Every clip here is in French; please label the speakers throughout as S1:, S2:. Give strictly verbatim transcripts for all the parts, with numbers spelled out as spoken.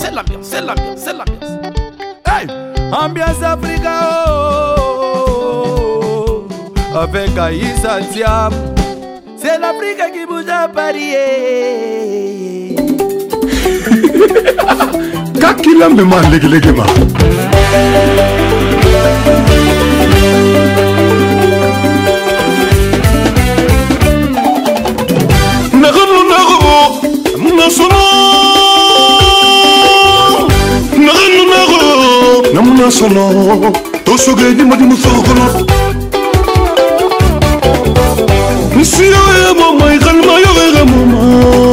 S1: c'est l'ambiance, c'est l'ambiance, c'est l'ambiance. Hey, ambiance Africa, oh, avec Aïssa Diam, c'est l'Afrique qui vous a parié.
S2: Kakila me man lege lege ma. Nagano nago, nasono. Nagano nago, namuna sono. Tosoge di madi musokono. Nisiyo e mama, ikalma yo e mama.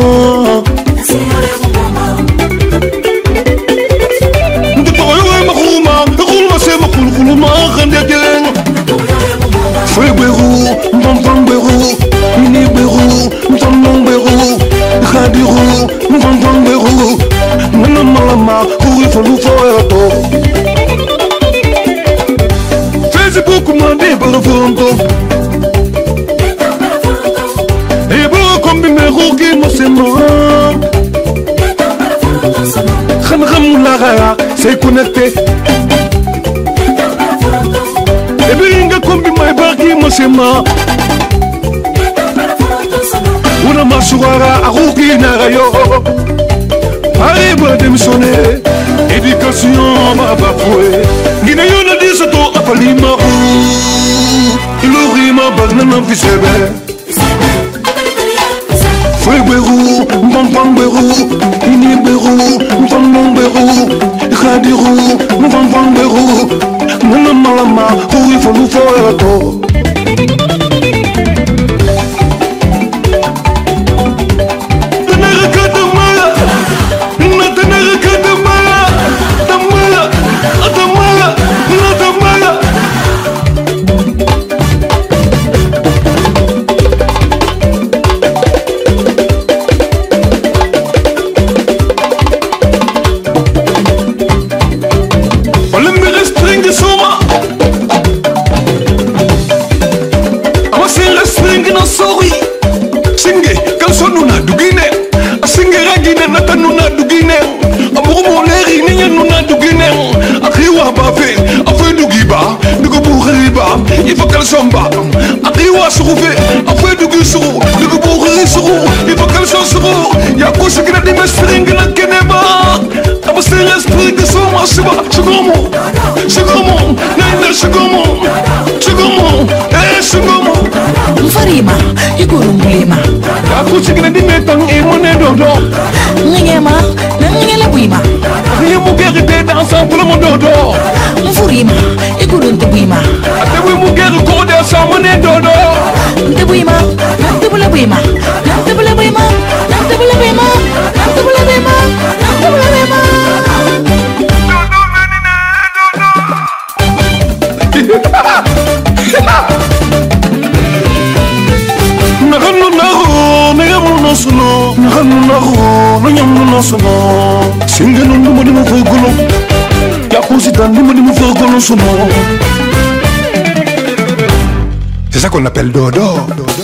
S2: Foi beru, bom bom beru, mini beru, bom bom beru, khadiru, bom bom beru, nana malama, kuri folu foeto. Facebook mande barafonto, e bo kombi meru ki mosema. Kham kham la gaya, c'est connecté. Ebinga kombi mai baki mosema Una masuara aruki na rayo Arriba démissionné Éducation ma bafoué Gina yona disato apalima Ilori ma bagna na fisebe Foi beru, mbam bam beru Ini beru, mbam bam beru Khadiru, mbam bam beru Nana malama, kuri folu foeto. Tenere kadamaya, na tenere kadamaya, damaya, adamaya, na damaya. Olemme restringe soma. Sorry, singe kalsonu na dugine, singe ragine na tanu na dugine, amurumo leri ninya na dugine, akhiwa bafe, afe dugiba, dugu bukhriba, ifa kalsomba, akhiwa surufe, afe dugu suru, dugu bukhri suru, ifa kalson suru, ya kusikina di mestring na keneba, abasere spring soma siba, sugomo, sugomo, nenda sugomo, sugomo, eh sugomo.
S3: Farima, iguru mulema.
S2: Aku sikina di metang emone dodo.
S3: Ngema, ngela buima.
S2: Ni mugeri te ensemble mo dodo.
S3: Farima, iguru ntubuima.
S2: Ate we mugeri ko de ensemble dodo.
S3: Ntubuima, ntubula buima. Ntubula buima, ntubula buima. Ntubula buima, ntubula buima. Nagano nago, nagamu nosuno, nagano nago, nanyamu nosuno. Singenu ndimo ndimo fogolo, yakusita ndimo ndimo fogolo suno. C'est ça qu'on appelle dodo.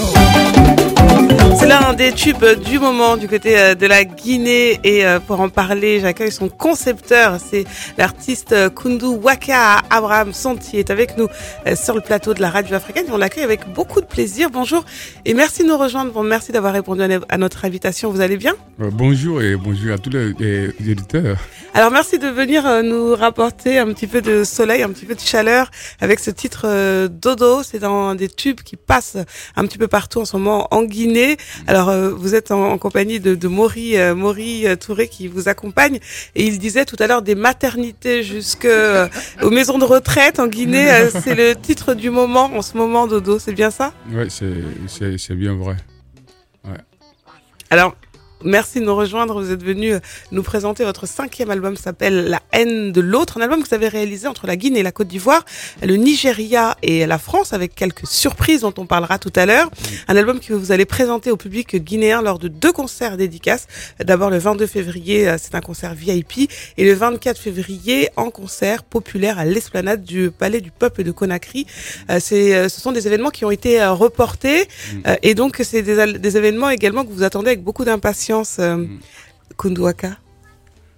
S4: C'est l'un des tubes du moment du côté de la Guinée et pour en parler, j'accueille son concepteur, c'est l'artiste Kundu Waka. Abraham Santi est avec nous sur le plateau de la radio africaine et on l'accueille avec beaucoup de plaisir. Bonjour et merci de nous rejoindre. Bon, merci d'avoir répondu à notre invitation. Vous allez bien ?
S5: euh, Bonjour et bonjour à tous les, les, les éditeurs.
S4: Alors merci de venir nous rapporter un petit peu de soleil, un petit peu de chaleur avec ce titre euh, Dodo. C'est dans des tubes qui passent un petit peu partout en ce moment en Guinée. Alors euh, vous êtes en, en compagnie de, de Maury, euh, Maury Touré qui vous accompagne et il disait tout à l'heure des maternités jusque euh, aux maisons de retraite en Guinée. Euh, c'est le titre du moment en ce moment, Dodo. C'est bien ça ?
S5: Oui, c'est, c'est, c'est bien vrai. Ouais.
S4: Alors merci de nous rejoindre. Vous êtes venu nous présenter votre cinquième album, s'appelle La haine de l'autre. Un album que vous avez réalisé entre la Guinée et la Côte d'Ivoire, le Nigeria et la France, avec quelques surprises dont on parlera tout à l'heure. Un album que vous allez présenter au public guinéen lors de deux concerts dédicaces. D'abord le vingt-deux février, c'est un concert V I P, et le vingt-quatre février en concert populaire à l'esplanade du Palais du Peuple de Conakry. C'est, ce sont des événements qui ont été reportés, et donc c'est des, des événements également que vous attendez avec beaucoup d'impatience. Euh, Kundu Waka.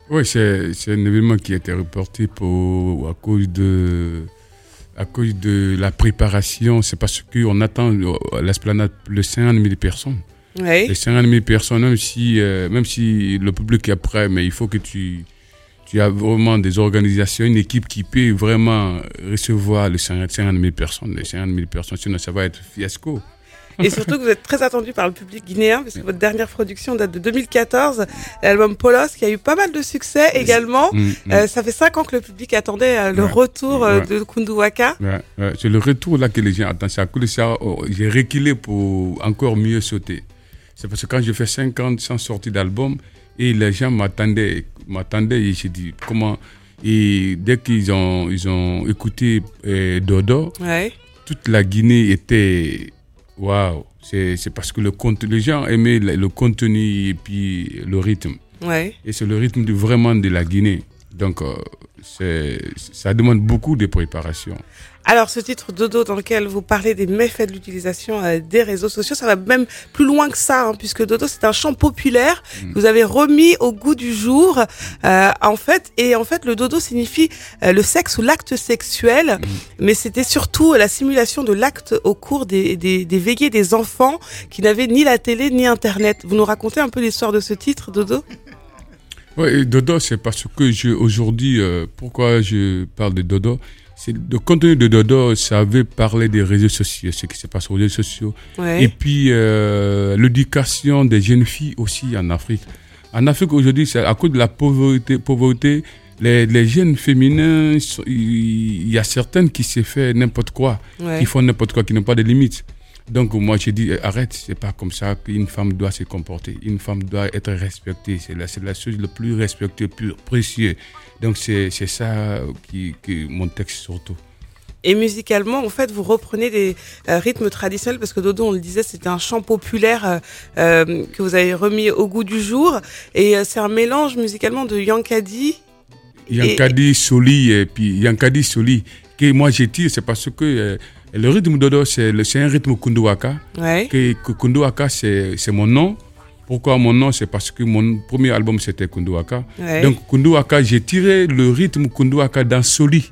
S5: Oui, c'est, c'est un événement qui a été reporté pour, à cause de, à cause de la préparation. C'est parce qu'on attend à l'esplanade le cinquante mille personnes.
S4: Oui.
S5: Les cinquante mille personnes, même si, euh, même si le public est prêt, mais il faut que tu, tu as vraiment des organisations, une équipe qui peut vraiment recevoir les cinquante mille personnes. Les cinquante mille personnes, sinon ça va être fiasco.
S4: Et surtout que vous êtes très attendu par le public guinéen, puisque votre dernière production date de deux mille quatorze, l'album Polos, qui a eu pas mal de succès également. Mmh, mmh. Euh, ça fait cinq ans que le public attendait euh, le ouais, retour euh, ouais. de Kundu Waka.
S5: Ouais, ouais. C'est le retour là que les gens attendent. C'est à cause de ça, oh, j'ai reculé pour encore mieux sauter. C'est parce que quand je fais cinquante sans sortie d'album, et les gens m'attendaient, m'attendaient et j'ai dit comment. Et dès qu'ils ont, ils ont écouté euh, Dodo,
S4: ouais.
S5: toute la Guinée était. Waouh, c'est, c'est parce que le contenu, les gens aimaient le, le contenu et puis le rythme.
S4: Ouais.
S5: Et c'est le rythme de, vraiment de la Guinée. Donc, euh, c'est, ça demande beaucoup de préparation.
S4: Alors, ce titre Dodo dans lequel vous parlez des méfaits de l'utilisation euh, des réseaux sociaux, ça va même plus loin que ça, hein, puisque Dodo, c'est un chant populaire mmh. que vous avez remis au goût du jour, euh, en fait. Et en fait, le dodo signifie euh, le sexe ou l'acte sexuel, mmh. mais c'était surtout la simulation de l'acte au cours des, des, des veillées des enfants qui n'avaient ni la télé ni Internet. Vous nous racontez un peu l'histoire de ce titre, Dodo ?
S5: Oui, Dodo, c'est parce que je, aujourd'hui, euh, pourquoi je parle de Dodo ? C'est le contenu de Dodo, ça avait parlé des réseaux sociaux, ce qui se passe aux réseaux sociaux.
S4: Ouais.
S5: Et puis, euh, l'éducation des jeunes filles aussi en Afrique. En Afrique, aujourd'hui, c'est à cause de la pauvreté, pauvreté les, les jeunes féminins, il y a certaines qui se font n'importe quoi,
S4: ouais.
S5: qui font n'importe quoi, qui n'ont pas de limites. Donc, moi, j'ai dit, arrête, c'est pas comme ça qu'une femme doit se comporter. Une femme doit être respectée. C'est la, c'est la chose la plus respectée, la plus précieuse. Donc, c'est, c'est ça qui, qui mon texte surtout.
S4: Et musicalement, en fait, vous reprenez des euh, rythmes traditionnels, parce que Dodo, on le disait, c'était un chant populaire euh, que vous avez remis au goût du jour. Et euh, c'est un mélange musicalement de Yankadi.
S5: Yankadi, et... Soli, et puis Yankadi, Soli. Que moi, j'étire, c'est parce que... Euh, le rythme Dodo, c'est, le, c'est un rythme Kundu Waka.
S4: Ouais.
S5: Que, que Kundu Waka, c'est, c'est mon nom. Pourquoi mon nom? C'est parce que mon premier album, c'était Kundu Waka.
S4: Ouais.
S5: Donc, Kundu Waka, j'ai tiré le rythme Kundu Waka dans Soli.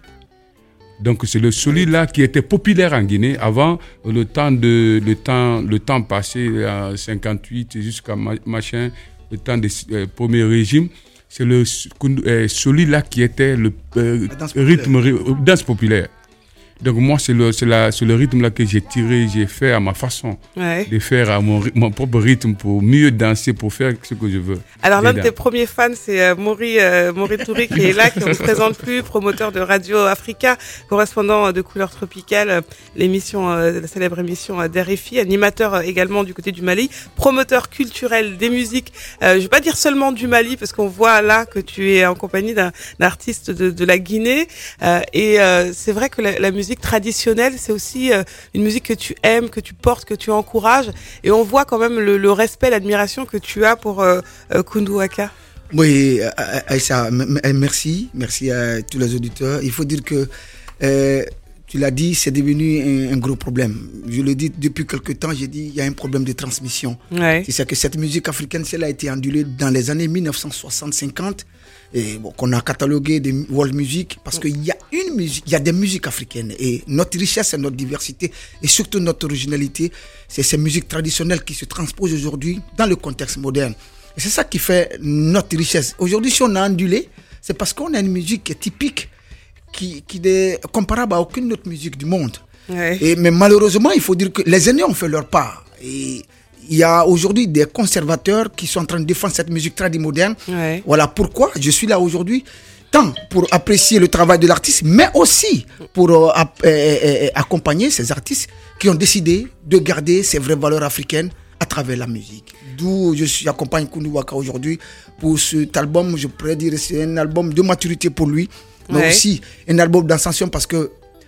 S5: Donc, c'est le Soli là qui était populaire en Guinée avant le temps, de, le temps, le temps passé en cinquante-huit jusqu'à machin, le temps des euh, premiers régimes. C'est le euh, Soli là qui était le euh, rythme, populaire. danse populaire. Donc moi, c'est le, c'est, la, c'est le rythme là que j'ai tiré, j'ai fait à ma façon,
S4: ouais.
S5: de faire à mon, mon propre rythme pour mieux danser, pour faire ce que je veux.
S4: Alors l'un de tes premiers fans, c'est euh, Maury, euh, Maury Touré qui est là, qui ne se présente plus, promoteur de Radio Africa, correspondant de Couleurs Tropicales, l'émission, euh, la célèbre émission euh, d'R F I, animateur euh, également du côté du Mali, promoteur culturel des musiques, euh, je ne vais pas dire seulement du Mali, parce qu'on voit là que tu es en compagnie d'un, d'un artiste de, de la Guinée, euh, et euh, c'est vrai que la, la musique traditionnelle, c'est aussi euh, une musique que tu aimes, que tu portes, que tu encourages, et on voit quand même le, le respect, l'admiration que tu as pour euh, euh, Kundu Waka.
S6: Oui, Aïssa, merci, merci à tous les auditeurs. Il faut dire que euh, tu l'as dit, c'est devenu un, un gros problème. Je le dis depuis quelque temps, j'ai dit il y a un problème de transmission.
S4: Ouais.
S6: C'est que cette musique africaine, celle a été ondulée dans les années mille neuf cent soixante cinquante. Et bon, qu'on a catalogué des world music, parce qu'il y a une musique, il y a des musiques africaines, et notre richesse et notre diversité, et surtout notre originalité, c'est ces musiques traditionnelles qui se transposent aujourd'hui dans le contexte moderne. Et c'est ça qui fait notre richesse. Aujourd'hui, si on a ondulé, c'est parce qu'on a une musique qui est typique, qui, qui est comparable à aucune autre musique du monde.
S4: Ouais.
S6: Et, mais malheureusement, il faut dire que les aînés ont fait leur part. Et il y a aujourd'hui des conservateurs qui sont en train de défendre cette musique tradie moderne.
S4: Ouais.
S6: Voilà pourquoi je suis là aujourd'hui, tant pour apprécier le travail de l'artiste, mais aussi pour euh, ap- euh, euh, accompagner ces artistes qui ont décidé de garder ces vraies valeurs africaines à travers la musique. D'où je suis accompagne Kundu Waka aujourd'hui pour cet album. Je pourrais dire que c'est un album de maturité pour lui, mais
S4: ouais.
S6: aussi un album d'ascension, parce que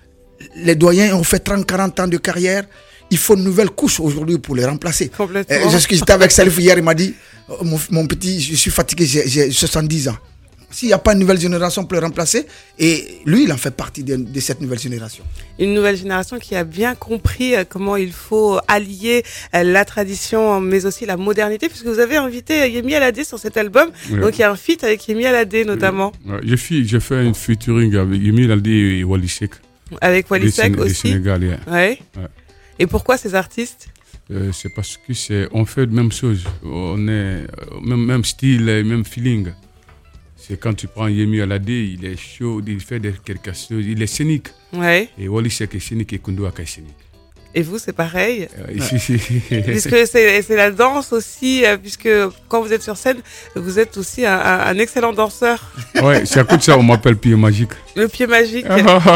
S6: les doyens ont fait trente à quarante ans de carrière. Il faut une nouvelle couche aujourd'hui pour les remplacer.
S4: Complètement.
S6: Euh, je suis, j'étais avec Salif hier, il m'a dit, mon, mon petit, je suis fatigué, j'ai, j'ai soixante-dix ans. s'il n'y a pas une nouvelle génération pour le remplacer. Et lui, il en fait partie de, de cette nouvelle génération.
S4: Une nouvelle génération qui a bien compris euh, comment il faut allier euh, la tradition, mais aussi la modernité, puisque vous avez invité Yemi Alade sur cet album.
S5: Ouais.
S4: Donc il y a un feat avec Yemi Alade notamment.
S5: Ouais, j'ai fait, j'ai fait un featuring avec Yemi Alade et Wally Seck.
S4: Avec Wally Seck aussi.
S5: Des Sénégalais.
S4: Ouais.
S5: Ouais.
S4: Et pourquoi ces artistes?
S5: Euh, c'est parce que c'est, on fait la même chose. On est euh, même, même style, même feeling. C'est quand tu prends Yemi Alade, il est chaud, il fait des, quelque chose, il est scénique.
S4: Ouais.
S5: Et Wally Seck est scénique et Koundou Aka est scénique.
S4: Et vous, c'est pareil?
S5: Euh, ici, c'est...
S4: Puisque c'est, c'est la danse aussi, euh, puisque quand vous êtes sur scène, vous êtes aussi un, un, un excellent danseur.
S5: Ouais, c'est à cause de ça on m'appelle Pied Magique.
S4: Le pied magique.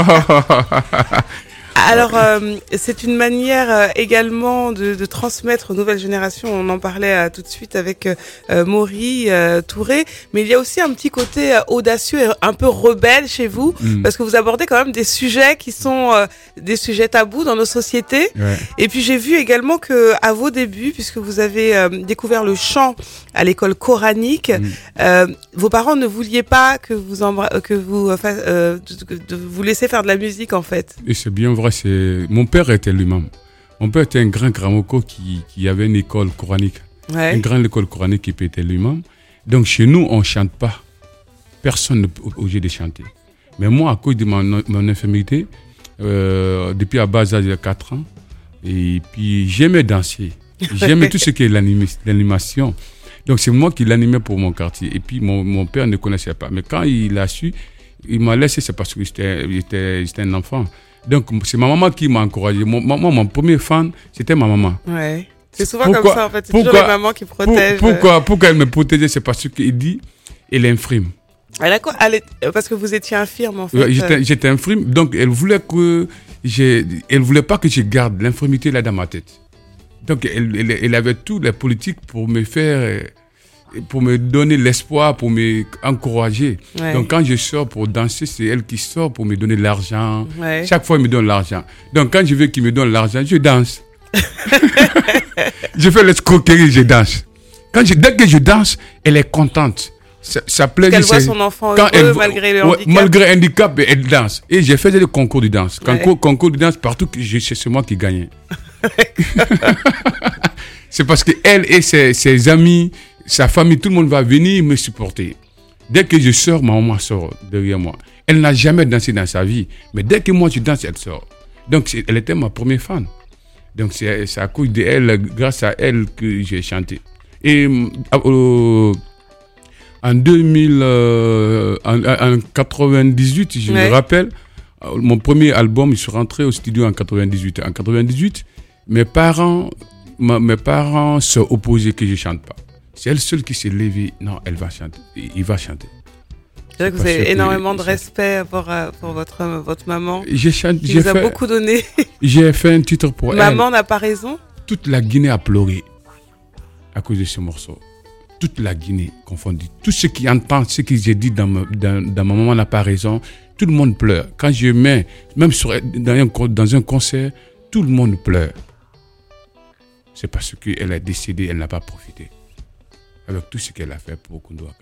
S4: Alors, euh, c'est une manière euh, également de, de transmettre aux nouvelles générations. On en parlait euh, tout de suite avec euh, Maury euh, Touré, mais il y a aussi un petit côté euh, audacieux et un peu rebelle chez vous, mm. parce que vous abordez quand même des sujets qui sont euh, des sujets tabous dans nos sociétés.
S5: Ouais.
S4: Et puis j'ai vu également que à vos débuts, puisque vous avez euh, découvert le chant à l'école coranique, mm. euh, vos parents ne vouliez pas que vous embra- que vous euh, euh, de, de vous laissez faire de la musique en fait.
S5: Et c'est bien vrai. C'est... Mon père était l'imam. Mon père était un grand gramoko qui, qui avait une école coranique.
S4: Ouais.
S5: Une grande école coranique qui était l'imam. Donc chez nous, on ne chante pas. Personne n'est obligé de chanter. Mais moi, à cause de mon, mon infirmité, euh, depuis à bas âge de quatre ans, et puis j'aimais danser. J'aimais tout ce qui est l'animation. Donc c'est moi qui l'animais pour mon quartier. Et puis mon, mon père ne connaissait pas. Mais quand il a su, il m'a laissé, c'est parce que j'étais, j'étais, j'étais un enfant. Donc, c'est ma maman qui m'a encouragé. Mon, mon, mon premier fan, c'était ma maman.
S4: Ouais. C'est souvent
S5: pourquoi,
S4: comme ça, en fait. C'est
S5: pourquoi,
S4: toujours les mamans qui protègent.
S5: Pour, pourquoi, pourquoi elle me protégeait? C'est parce qu'il dit, elle infirme.
S4: Ah, d'accord. Elle est, parce que vous étiez infirme, en fait.
S5: Ouais, j'étais, j'étais infirme. Donc, elle voulait que j'ai, elle voulait pas que je garde l'infirmité là dans ma tête. Donc, elle, elle, elle avait toutes les politiques pour me faire, pour me donner l'espoir, pour me encourager. Ouais. Donc quand je sors pour danser, c'est elle qui sort pour me donner l'argent. Ouais. Chaque fois, elle me donne l'argent. Donc quand je veux qu'il me donne l'argent, je danse. Je fais l'escroquerie, je danse. Quand je, dès que je danse, elle est contente. Ça, ça plaît.
S4: Parce qu'elle voit son enfant heureux elle, malgré le
S5: ouais,
S4: handicap.
S5: Malgré le handicap, elle danse. Et j'ai fait des concours de danse. Ouais. Concours, concours de danse, partout, c'est moi qui gagnais. C'est parce qu'elle et ses, ses amis, sa famille, tout le monde va venir me supporter. Dès que je sors, ma maman sort derrière moi. Elle n'a jamais dansé dans sa vie. Mais dès que moi je danse, elle sort. Donc elle était ma première fan. Donc c'est, c'est à cause d'elle, grâce à elle, que j'ai chanté. Et euh, en deux mille, euh, en, en quatre-vingt-dix-huit, je ouais. me rappelle, mon premier album, je suis rentré au studio en quatre-vingt-dix-huit. En quatre-vingt-dix-huit, mes parents, ma, mes parents se opposaient que je chante pas. C'est elle seule qui s'est levée. Non, elle va chanter. Il va chanter.
S4: C'est vrai que vous avez énormément de respect pour, pour votre, votre maman.
S5: J'ai chanté.
S4: Qui vous a beaucoup donné.
S5: J'ai fait un titre pour
S4: Maman
S5: elle.
S4: Maman n'a pas raison.
S5: Toute la Guinée a pleuré à cause de ce morceau. Toute la Guinée confondue. Tout ce qui entend ce que j'ai dit dans, ma, dans, dans ma maman n'a pas raison. Tout le monde pleure. Quand je mets, même sur, dans, un, dans un concert, tout le monde pleure. C'est parce qu'elle est décédée, elle n'a pas profité. Avec tout ce qu'elle a fait pour Koundou Aka.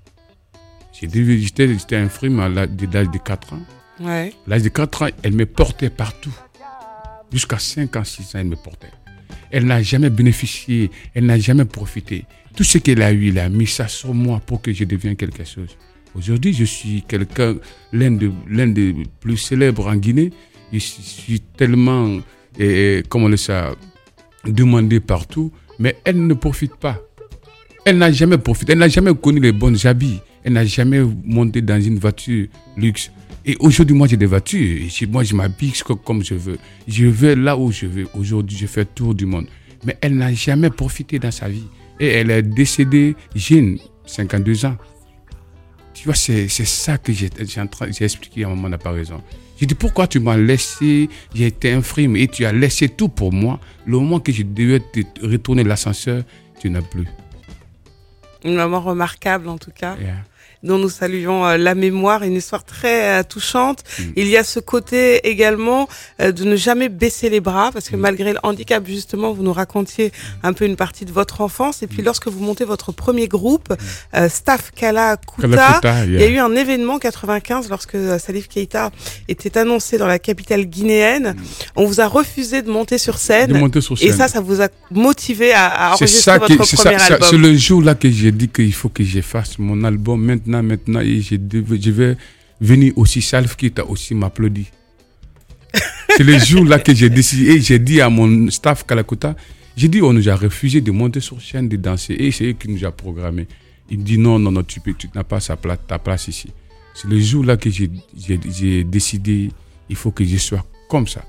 S5: J'étais, j'étais infirme à l'âge de quatre ans.
S4: Ouais.
S5: À l'âge de quatre ans, elle me portait partout. Jusqu'à cinq ans, six ans, elle me portait. Elle n'a jamais bénéficié, elle n'a jamais profité. Tout ce qu'elle a eu, elle a mis ça sur moi pour que je devienne quelque chose. Aujourd'hui, je suis quelqu'un, l'un des l'un des plus célèbres en Guinée. Je suis tellement, eh, comment on dit ça, demandé partout, mais elle ne profite pas. Elle n'a jamais profité, elle n'a jamais connu les bons habits, elle n'a jamais monté dans une voiture luxe. Et aujourd'hui, moi, j'ai des voitures, et moi, je m'habille comme je veux. Je vais là où je veux. Aujourd'hui, je fais le tour du monde. Mais elle n'a jamais profité dans sa vie. Et elle est décédée jeune, cinquante-deux ans. Tu vois, c'est, c'est ça que j'ai, j'ai, en train, j'ai expliqué à maman n'a pas raison. J'ai dit, pourquoi tu m'as laissé, j'ai été infirme et tu as laissé tout pour moi. Le moment que je devais te retourner l'ascenseur, tu n'as plus.
S4: Une maman remarquable en tout cas.
S5: Yeah.
S4: dont nous saluons euh, la mémoire, une histoire très euh, touchante.
S5: Mm.
S4: Il y a ce côté également euh, de ne jamais baisser les bras, parce que mm. malgré le handicap, justement, vous nous racontiez un peu une partie de votre enfance. Et puis, mm. lorsque vous montez votre premier groupe, mm. euh, Staff Kala Kuta, yeah. il y a eu un événement en quatre-vingt-quinze lorsque euh, Salif Keita était annoncé dans la capitale guinéenne. Mm. On vous a refusé de monter sur scène.
S5: De monter sur scène.
S4: Et ça, ça vous a motivé à, à enregistrer
S5: ça
S4: votre
S5: qui,
S4: premier
S5: c'est ça,
S4: album.
S5: Ça, c'est le jour-là que j'ai dit qu'il faut que j'efface mon album maintenant, maintenant, et je, devais, je vais venir aussi. Salif Keita aussi m'applaudit. C'est le jour-là que j'ai décidé, et j'ai dit à mon staff Kala Kuta, j'ai dit, on nous a refusé de monter sur scène, de danser, et c'est eux qui nous a programmé. Il dit, non, non, non, tu, peux, tu n'as pas sa place, ta place ici. C'est le jour-là que j'ai, j'ai, j'ai décidé, il faut que je sois comme ça.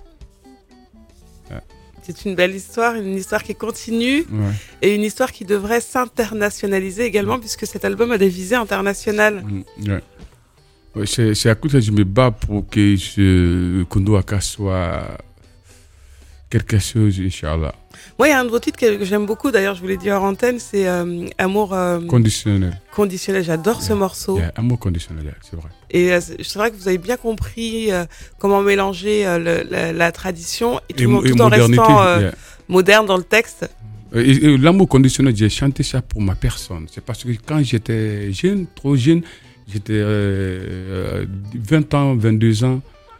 S4: C'est une belle histoire, une histoire qui continue
S5: ouais.
S4: et une histoire qui devrait s'internationaliser également, puisque cet album a des visées internationales.
S5: Mmh, ouais. Ouais, c'est, c'est à cause que je me bats pour que ce Koundou Aka soit quelque chose, Inch'Allah.
S4: Moi, il y a un de vos titres que, que j'aime beaucoup, d'ailleurs, je vous l'ai dit hors antenne, c'est euh, Amour euh,
S5: conditionnel.
S4: Conditionnel, j'adore
S5: yeah.
S4: ce morceau.
S5: Yeah. Amour conditionnel, yeah, c'est vrai.
S4: Et euh, c'est vrai que vous avez bien compris euh, comment mélanger euh, le, la, la tradition et tout, et, tout et en restant euh, yeah. moderne dans le texte.
S5: Et, et l'amour conditionnel, j'ai chanté ça pour ma personne. C'est parce que quand j'étais jeune, trop jeune, j'étais euh, vingt ans, vingt-deux ans,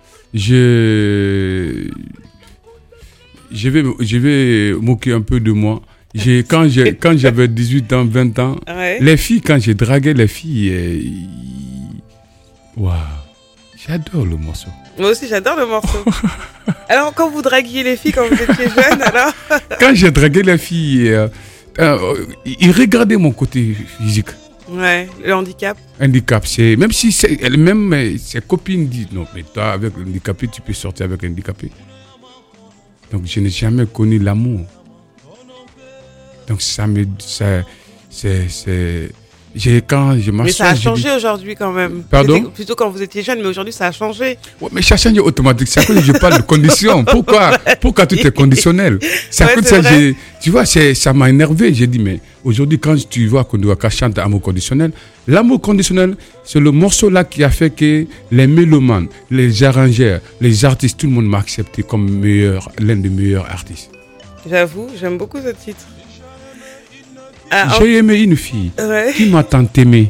S5: je... Je vais, je vais moquer un peu de moi. J'ai, quand, j'ai, quand j'avais dix-huit ans, vingt ans, ouais. les filles, quand j'ai dragué les filles, euh, waouh, j'adore le morceau.
S4: Moi aussi, j'adore le morceau. Alors, quand vous draguiez les filles, quand vous étiez jeune, alors
S5: quand j'ai dragué les filles, euh, euh, ils regardaient mon côté physique.
S4: Ouais, le handicap.
S5: Handicap, c'est, même si c'est, même ses copines disent, non, mais toi, avec le handicapé, tu peux sortir avec un handicapé. Donc, je n'ai jamais connu l'amour. Donc, ça me... Ça, c'est... c'est j'ai, quand je
S4: mais ça a changé dit... aujourd'hui quand même.
S5: Pardon?
S4: C'était plutôt quand vous étiez jeune, mais aujourd'hui, ça a changé.
S5: Ouais, mais ça change automatiquement. C'est à cause que je parle de conditions. Pourquoi, pourquoi tout est conditionnel? C'est à cause de ça que tu vois, c'est, ça m'a énervé. J'ai dit, mais aujourd'hui, quand tu vois Koundou Aka chante Amour conditionnel, l'amour conditionnel, c'est le morceau-là qui a fait que les mélomanes, les arrangeurs, les artistes, tout le monde m'a accepté comme meilleur, l'un des meilleurs artistes.
S4: J'avoue, j'aime beaucoup ce titre. Ah,
S5: j'ai en... aimé une fille
S4: ouais.
S5: qui m'a tant aimé.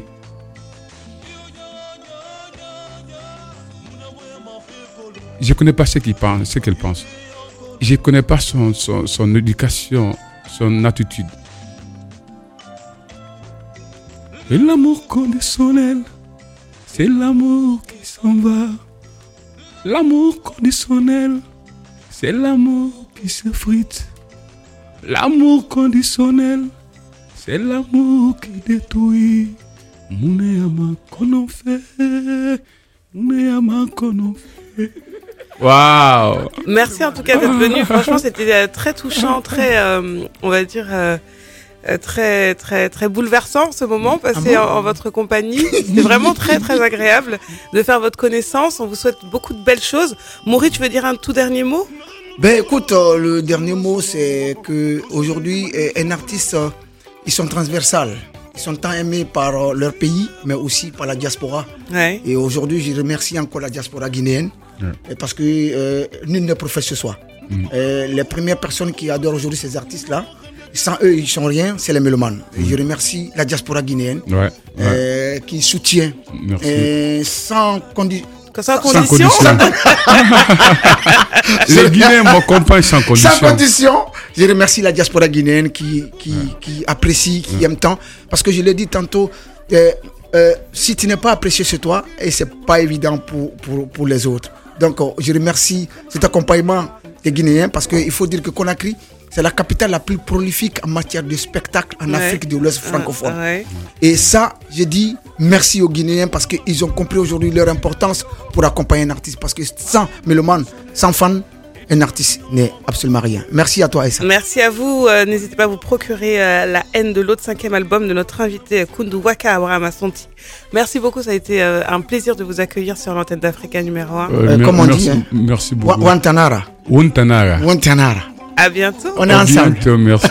S5: Je ne connais pas ce qu'il pense, ce qu'elle pense. Je ne connais pas son, son, son éducation, son attitude. Et l'amour conditionnel, c'est l'amour qui s'en va. L'amour conditionnel, c'est l'amour qui s'effrite. L'amour conditionnel, c'est l'amour qui détruit. Mouneyama konon fait, Mouneyama konon fait. Waouh!
S4: Merci en tout cas d'être venu. Franchement, c'était très touchant, très, euh, on va dire, euh, très, très, très bouleversant ce moment passé ah bon en, en votre compagnie. C'était vraiment très, très agréable de faire votre connaissance. On vous souhaite beaucoup de belles choses. Maury, tu veux dire un tout dernier mot?
S6: Ben écoute, euh, le dernier mot, c'est que aujourd'hui, euh, un artiste, euh, ils sont transversales. Ils sont tant aimés par euh, leur pays, mais aussi par la diaspora. Ouais. Et aujourd'hui, je remercie encore la diaspora guinéenne, ouais. parce que euh, nul n'est prophète ce soir. Mm. Euh, les premières personnes qui adorent aujourd'hui ces artistes-là, sans eux, ils ne sont rien, c'est les mélomanes. Mm. Et je remercie la diaspora guinéenne, ouais. Ouais. Euh, qui soutient, euh, sans condition.
S4: Sans condition.
S5: Sans condition. Les Guinéens m'accompagnent sans condition.
S6: Sans condition. Je remercie la diaspora guinéenne qui, qui, ouais. qui apprécie, qui ouais. aime tant. Parce que je l'ai dit tantôt, euh, euh, si tu n'es pas apprécié chez toi, et c'est pas évident pour, pour, pour les autres. Donc, euh, je remercie cet accompagnement des Guinéens parce qu'il faut dire que Conakry, c'est la capitale la plus prolifique en matière de spectacle en ouais. Afrique de l'Ouest francophone. Ouais. Et ça, je dis merci aux Guinéens parce qu'ils ont compris aujourd'hui leur importance pour accompagner un artiste. Parce que sans mélomane, sans fan, un artiste n'est absolument rien. Merci à toi, Aïssa.
S4: Merci à vous. Euh, n'hésitez pas à vous procurer euh, La haine de l'autre, cinquième album de notre invité Koundou Aka Abraham Assonti. Merci beaucoup. Ça a été euh, un plaisir de vous accueillir sur l'antenne d'Africa numéro un.
S6: Euh, euh, comment on dit hein?
S5: Merci beaucoup.
S6: Wantanara.
S5: Wantanara.
S6: Wantanara.
S4: À bientôt.
S6: On est
S5: à
S6: ensemble.
S5: Bientôt, merci.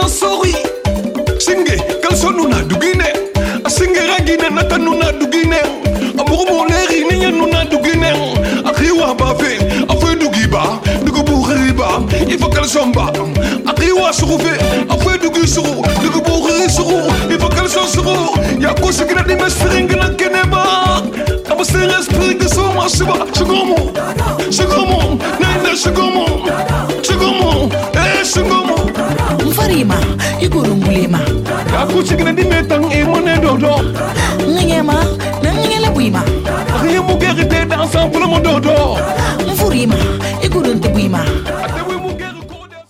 S2: na sori singe kalsonu na dugine asinge ragine natanu na dugine amurumo leri ninyanu na dugine akhiwa bafe afe dugiba dugu bukhriba ifa kalsomba akhiwa surufe afe dugi suru dugu bukhri suru ifa kalson suru ya kusikira di mesringa na keneba abasere esprit de soma shiba shigomo shigomo nenda shigomo shigomo eh shigomo
S7: Mfarima, igurungulema.
S2: Akuchikina di metang e mone dodo.
S7: Ngema, nangela buima.
S2: Rimu gerite dans ensemble mon dodo.
S7: Mfurima, igurunte buima.